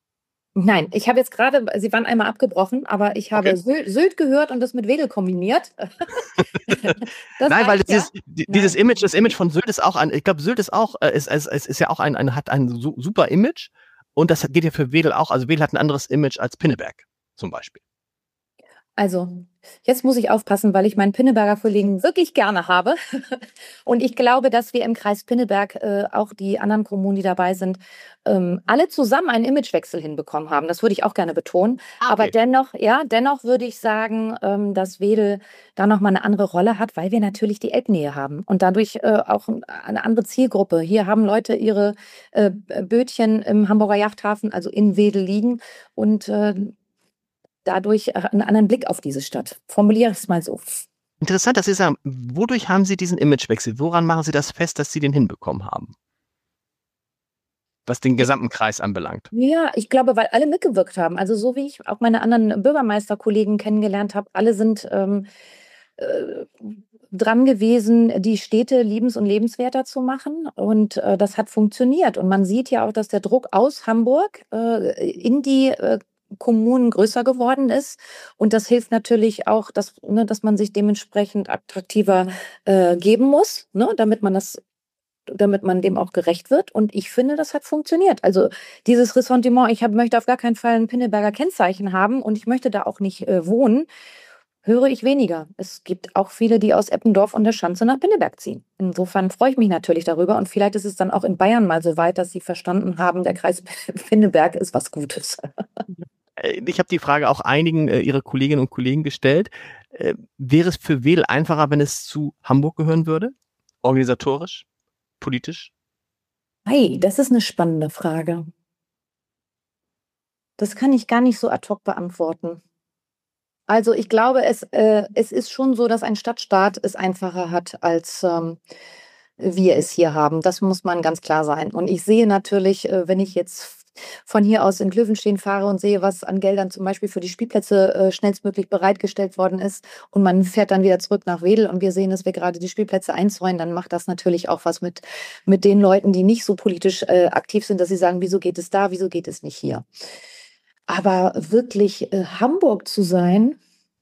Nein, ich habe jetzt gerade, Sie waren einmal abgebrochen, aber ich habe Okay. Sylt, Sylt gehört und das mit Wedel kombiniert. Das Nein, weil reicht, dieses, ja? die- dieses Nein. Image, das Image von Sylt ist auch ein, ich glaube, Sylt ist auch, äh, ist, ist, ist, ist ja auch ein, ein, hat ein su- super Image und das geht ja für Wedel auch, also Wedel hat ein anderes Image als Pinneberg zum Beispiel. Also, jetzt muss ich aufpassen, weil ich meinen Pinneberger Kollegen wirklich gerne habe. Und ich glaube, dass wir im Kreis Pinneberg, äh, auch die anderen Kommunen, die dabei sind, ähm, alle zusammen einen Imagewechsel hinbekommen haben. Das würde ich auch gerne betonen. Ah, Aber okay. dennoch, ja, dennoch würde ich sagen, ähm, dass Wedel da nochmal eine andere Rolle hat, weil wir natürlich die Elbnähe haben und dadurch äh, auch eine andere Zielgruppe. Hier haben Leute ihre äh, Bötchen im Hamburger Yachthafen, also in Wedel liegen und äh, dadurch einen anderen Blick auf diese Stadt. Formuliere ich es mal so. Interessant, dass Sie sagen, wodurch haben Sie diesen Imagewechsel? Woran machen Sie das fest, dass Sie den hinbekommen haben? Was den gesamten Kreis anbelangt. Ja, ich glaube, weil alle mitgewirkt haben. Also so wie ich auch meine anderen Bürgermeisterkollegen kennengelernt habe, alle sind ähm, äh, dran gewesen, die Städte liebens- und lebenswerter zu machen. Und äh, das hat funktioniert. Und man sieht ja auch, dass der Druck aus Hamburg äh, in die äh, Kommunen größer geworden ist. Und das hilft natürlich auch, dass, ne, dass man sich dementsprechend attraktiver äh, geben muss, ne, damit man das, damit man dem auch gerecht wird. Und ich finde, das hat funktioniert. Also dieses Ressentiment, ich hab, möchte auf gar keinen Fall ein Pinneberger Kennzeichen haben und ich möchte da auch nicht äh, wohnen, höre ich weniger. Es gibt auch viele, die aus Eppendorf und der Schanze nach Pinneberg ziehen. Insofern freue ich mich natürlich darüber. Und vielleicht ist es dann auch in Bayern mal so weit, dass sie verstanden haben, der Kreis Pinneberg ist was Gutes. Ich habe die Frage auch einigen äh, Ihrer Kolleginnen und Kollegen gestellt. Äh, wäre es für Wedel einfacher, wenn es zu Hamburg gehören würde? Organisatorisch? Politisch? Hey, das ist eine spannende Frage. Das kann ich gar nicht so ad hoc beantworten. Also ich glaube, es, äh, es ist schon so, dass ein Stadtstaat es einfacher hat, als ähm, wir es hier haben. Das muss man ganz klar sein. Und ich sehe natürlich, äh, wenn ich jetzt von hier aus in Klövenstein fahre und sehe, was an Geldern zum Beispiel für die Spielplätze äh, schnellstmöglich bereitgestellt worden ist und man fährt dann wieder zurück nach Wedel und wir sehen, dass wir gerade die Spielplätze einzäunen, dann macht das natürlich auch was mit, mit den Leuten, die nicht so politisch äh, aktiv sind, dass sie sagen, wieso geht es da, wieso geht es nicht hier? Aber wirklich äh, Hamburg zu sein,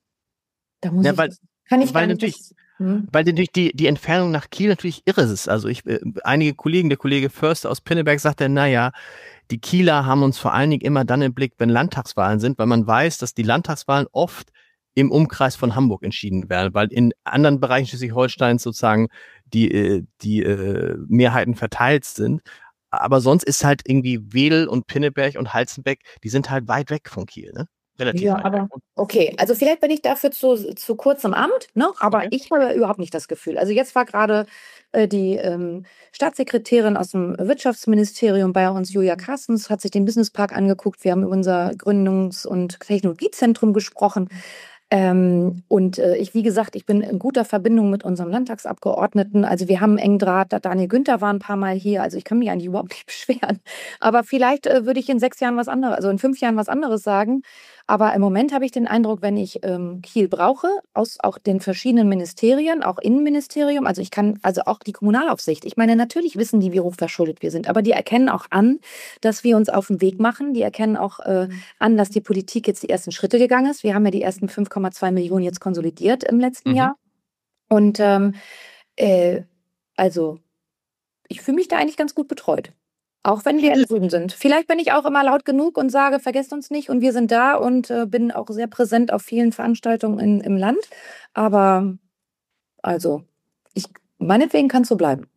da muss Ja, ich, weil, kann ich weil gar nicht. natürlich, Was, hm? weil natürlich die, die Entfernung nach Kiel natürlich irre ist. Also ich, äh, einige Kollegen, der Kollege Förster aus Pinneberg sagt ja, naja, die Kieler haben uns vor allen Dingen immer dann im Blick, wenn Landtagswahlen sind, weil man weiß, dass die Landtagswahlen oft im Umkreis von Hamburg entschieden werden, weil in anderen Bereichen Schleswig-Holsteins sozusagen die, die äh, Mehrheiten verteilt sind. Aber sonst ist halt irgendwie Wedel und Pinneberg und Halstenbeck, die sind halt weit weg von Kiel, ne? Relativ Ja, weit aber weg. okay, also vielleicht bin ich dafür zu, zu kurz im Amt, ne? Aber Okay. ich habe überhaupt nicht das Gefühl. Also jetzt war gerade äh, die ähm, Staatssekretärin aus dem Wirtschaftsministerium bei uns, Julia Carstens, hat sich den Businesspark angeguckt. Wir haben über unser Gründungs- und Technologiezentrum gesprochen. Ähm, und äh, ich, wie gesagt, ich bin in guter Verbindung mit unserem Landtagsabgeordneten. Also wir haben einen engen Draht. Da Daniel Günther war ein paar Mal hier. Also ich kann mich eigentlich überhaupt nicht beschweren. Aber vielleicht äh, würde ich in sechs Jahren was anderes, also in fünf Jahren was anderes sagen. Aber im Moment habe ich den Eindruck, wenn ich ähm, Kiel brauche, aus auch den verschiedenen Ministerien, auch Innenministerium, also ich kann, also auch die Kommunalaufsicht. Ich meine, natürlich wissen die, wie hochverschuldet wir sind, aber die erkennen auch an, dass wir uns auf den Weg machen. Die erkennen auch äh, an, dass die Politik jetzt die ersten Schritte gegangen ist. Wir haben ja die ersten fünf Komma zwei Millionen jetzt konsolidiert im letzten Mhm. Jahr. Und ähm, äh, also ich fühle mich da eigentlich ganz gut betreut. Auch wenn wir in Grün sind. Vielleicht bin ich auch immer laut genug und sage, vergesst uns nicht und wir sind da und äh, bin auch sehr präsent auf vielen Veranstaltungen in, im Land. Aber also, ich, meinetwegen kann es so bleiben.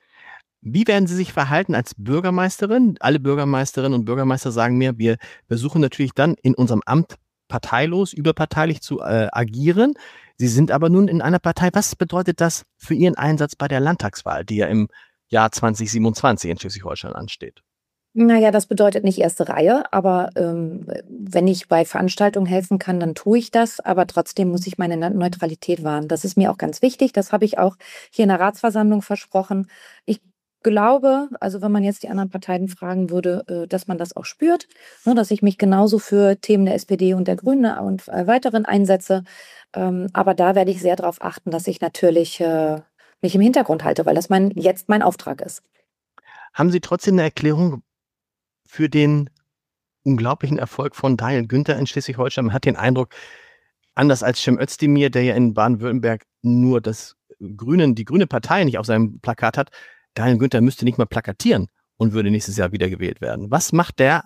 Wie werden Sie sich verhalten als Bürgermeisterin? Alle Bürgermeisterinnen und Bürgermeister sagen mir, wir versuchen natürlich dann in unserem Amt parteilos, überparteilich zu äh, agieren. Sie sind aber nun in einer Partei. Was bedeutet das für Ihren Einsatz bei der Landtagswahl, die ja im Jahr zwanzig siebenundzwanzig in Schleswig-Holstein ansteht? Naja, das bedeutet nicht erste Reihe, aber ähm, wenn ich bei Veranstaltungen helfen kann, dann tue ich das. Aber trotzdem muss ich meine Neutralität wahren. Das ist mir auch ganz wichtig. Das habe ich auch hier in der Ratsversammlung versprochen. Ich glaube, also wenn man jetzt die anderen Parteien fragen würde, äh, dass man das auch spürt, ne, dass ich mich genauso für Themen der S P D und der Grünen und äh, weiteren einsetze. Ähm, aber da werde ich sehr darauf achten, dass ich natürlich äh, mich im Hintergrund halte, weil das mein, jetzt mein Auftrag ist. Haben Sie trotzdem eine Erklärung für den unglaublichen Erfolg von Daniel Günther in Schleswig-Holstein? Man hat den Eindruck, anders als Cem Özdemir, der ja in Baden-Württemberg nur das Grünen, die grüne Partei nicht auf seinem Plakat hat, Daniel Günther müsste nicht mal plakatieren und würde nächstes Jahr wieder gewählt werden. Was macht der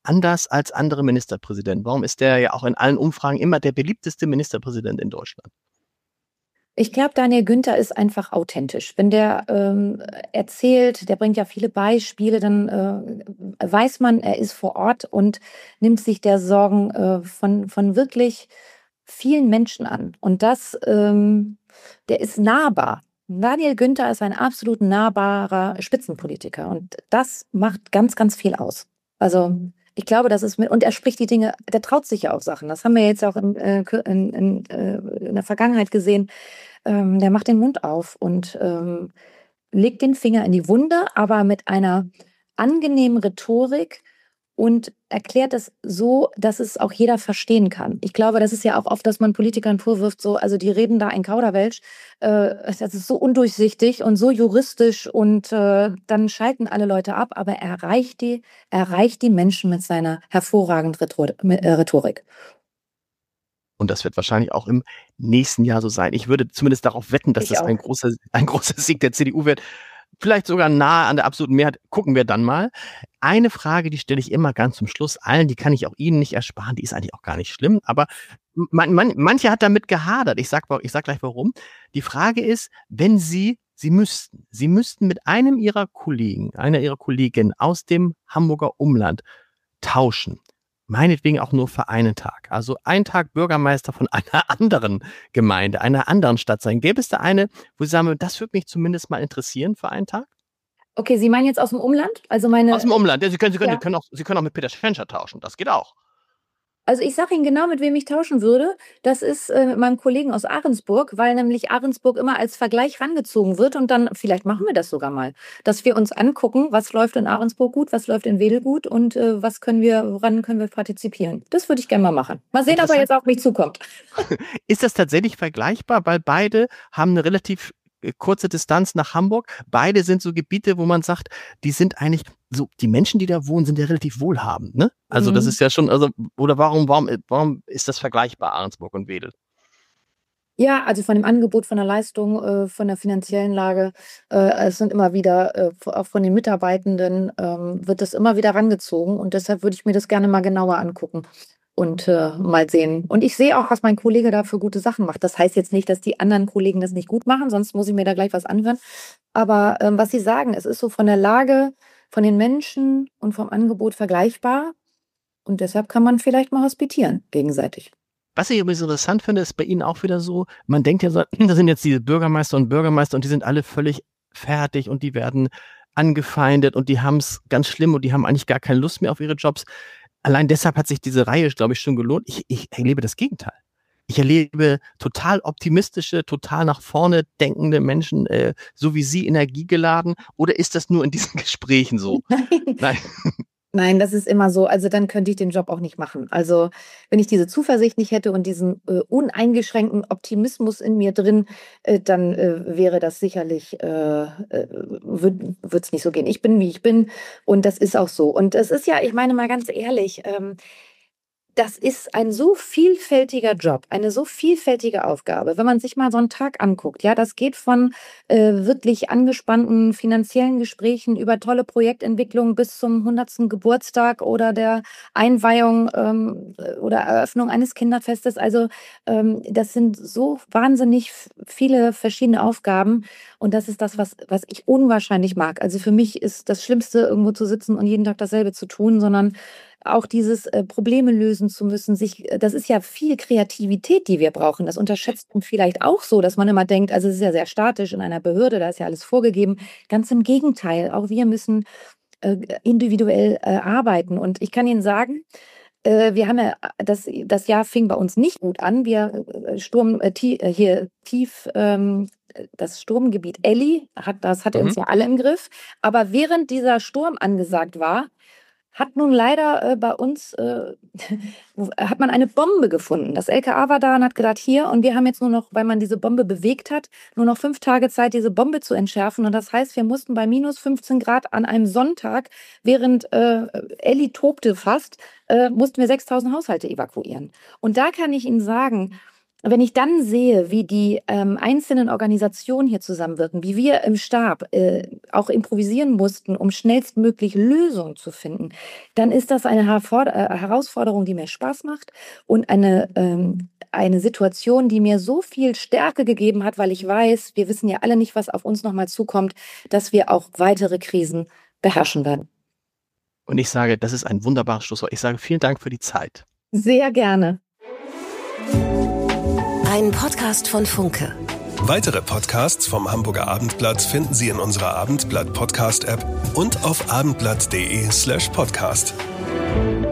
anders als andere Ministerpräsidenten? Warum ist der ja auch in allen Umfragen immer der beliebteste Ministerpräsident in Deutschland? Ich glaube, Daniel Günther ist einfach authentisch. Wenn der ähm, erzählt, der bringt ja viele Beispiele, dann äh, weiß man, er ist vor Ort und nimmt sich der Sorgen äh, von, von wirklich vielen Menschen an. Und das, ähm, der ist nahbar. Daniel Günther ist ein absolut nahbarer Spitzenpolitiker. Und das macht ganz, ganz viel aus. Also ich glaube, das ist mit, und er spricht die Dinge, der traut sich ja auch Sachen. Das haben wir jetzt auch in, äh, in, in, äh, in der Vergangenheit gesehen. Ähm, der macht den Mund auf und ähm, legt den Finger in die Wunde, aber mit einer angenehmen Rhetorik und erklärt es so, dass es auch jeder verstehen kann. Ich glaube, das ist ja auch oft, dass man Politikern vorwirft, so, also die reden da ein Kauderwelsch, äh, das ist so undurchsichtig und so juristisch und äh, dann schalten alle Leute ab, aber er erreicht die, erreicht die Menschen mit seiner hervorragenden Rhetor- äh, Rhetorik. Und das wird wahrscheinlich auch im nächsten Jahr so sein. Ich würde zumindest darauf wetten, dass Ich das auch. ein großer, ein großer Sieg der C D U wird. Vielleicht sogar nahe an der absoluten Mehrheit. Gucken wir dann mal. Eine Frage, die stelle ich immer ganz zum Schluss allen, die kann ich auch Ihnen nicht ersparen, die ist eigentlich auch gar nicht schlimm, aber man, man, manche hat damit gehadert. Ich sag, ich sag gleich warum. Die Frage ist, wenn Sie, Sie müssten, Sie müssten mit einem Ihrer Kollegen, einer Ihrer Kolleginnen aus dem Hamburger Umland tauschen. Meinetwegen auch nur für einen Tag. Also ein Tag Bürgermeister von einer anderen Gemeinde, einer anderen Stadt sein. Gäbe es da eine, wo Sie sagen, das würde mich zumindest mal interessieren für einen Tag? Okay, Sie meinen jetzt aus dem Umland? Also meine, Aus dem Umland. Ja, Sie können, Sie können, Ja. Sie können, auch, Sie können auch mit Peter Schenscher tauschen. Das geht auch. Also ich sage Ihnen genau, mit wem ich tauschen würde. Das ist äh, mit meinem Kollegen aus Ahrensburg, weil nämlich Ahrensburg immer als Vergleich rangezogen wird. Und dann, vielleicht machen wir das sogar mal, dass wir uns angucken, was läuft in Ahrensburg gut, was läuft in Wedel gut und äh, was können wir, woran können wir partizipieren. Das würde ich gerne mal machen. Mal sehen, ob er jetzt auf mich zukommt. Ist das tatsächlich vergleichbar? Weil beide haben eine relativ kurze Distanz nach Hamburg. Beide sind so Gebiete, wo man sagt, die sind eigentlich so, die Menschen, die da wohnen, sind ja relativ wohlhabend, ne? Also Mhm. das ist ja schon, also, oder warum, warum, warum ist das vergleichbar, Ahrensburg und Wedel? Ja, also von dem Angebot, von der Leistung, äh, von der finanziellen Lage, äh, es sind immer wieder, äh, auch von den Mitarbeitenden, ähm, wird das immer wieder rangezogen und deshalb würde ich mir das gerne mal genauer angucken und äh, mal sehen. Und ich sehe auch, was mein Kollege da für gute Sachen macht. Das heißt jetzt nicht, dass die anderen Kollegen das nicht gut machen, sonst muss ich mir da gleich was anhören. Aber ähm, was Sie sagen, es ist so von der Lage, von den Menschen und vom Angebot vergleichbar und deshalb kann man vielleicht mal hospitieren gegenseitig. Was ich übrigens interessant finde, ist bei Ihnen auch wieder so, man denkt ja so, da sind jetzt diese Bürgermeister und Bürgermeister und die sind alle völlig fertig und die werden angefeindet und die haben es ganz schlimm und die haben eigentlich gar keine Lust mehr auf ihre Jobs. Allein deshalb hat sich diese Reihe, glaube ich, schon gelohnt. Ich, ich erlebe das Gegenteil. Ich erlebe total optimistische, total nach vorne denkende Menschen, äh, so wie Sie, energiegeladen. Oder ist das nur in diesen Gesprächen so? Nein. Nein. Nein, das ist immer so. Also dann könnte ich den Job auch nicht machen. Also wenn ich diese Zuversicht nicht hätte und diesen äh, uneingeschränkten Optimismus in mir drin, äh, dann äh, wäre das sicherlich, äh, äh, würde es nicht so gehen. Ich bin, wie ich bin und das ist auch so. Und es ist ja, ich meine mal ganz ehrlich, ähm, das ist ein so vielfältiger Job, eine so vielfältige Aufgabe. Wenn man sich mal so einen Tag anguckt, ja, das geht von äh, wirklich angespannten finanziellen Gesprächen über tolle Projektentwicklung bis zum hundertsten Geburtstag oder der Einweihung ähm, oder Eröffnung eines Kinderfestes. Also ähm, das sind so wahnsinnig viele verschiedene Aufgaben und das ist das, was, was ich unwahrscheinlich mag. Also für mich ist das Schlimmste, irgendwo zu sitzen und jeden Tag dasselbe zu tun, sondern auch dieses äh, Probleme lösen zu müssen, sich, das ist ja viel Kreativität, die wir brauchen. Das unterschätzt man vielleicht auch so, dass man immer denkt, also es ist ja sehr statisch in einer Behörde, da ist ja alles vorgegeben. Ganz im Gegenteil, auch wir müssen äh, individuell äh, arbeiten. Und ich kann Ihnen sagen, äh, wir haben ja, das, das Jahr fing bei uns nicht gut an. Wir äh, Sturm, äh, tie, äh, hier tief, ähm, das Sturmgebiet Elli, hat, das hatte Mhm. uns ja alle im Griff. Aber während dieser Sturm angesagt war, hat nun leider äh, bei uns, äh, hat man eine Bombe gefunden. Das L K A war da und hat gedacht, hier, und wir haben jetzt nur noch, weil man diese Bombe bewegt hat, nur noch fünf Tage Zeit, diese Bombe zu entschärfen. Und das heißt, wir mussten bei minus fünfzehn Grad an einem Sonntag, während äh, Elli tobte fast, äh, mussten wir sechstausend Haushalte evakuieren. Und da kann ich Ihnen sagen, wenn ich dann sehe, wie die ähm, einzelnen Organisationen hier zusammenwirken, wie wir im Stab äh, auch improvisieren mussten, um schnellstmöglich Lösungen zu finden, dann ist das eine Herausforderung, die mir Spaß macht und eine, ähm, eine Situation, die mir so viel Stärke gegeben hat, weil ich weiß, wir wissen ja alle nicht, was auf uns nochmal zukommt, dass wir auch weitere Krisen beherrschen werden. Und ich sage, das ist ein wunderbares Schlusswort. Ich sage vielen Dank für die Zeit. Sehr gerne. Ein Podcast von Funke. Weitere Podcasts vom Hamburger Abendblatt finden Sie in unserer Abendblatt Podcast App und auf abendblatt punkt de slash podcast.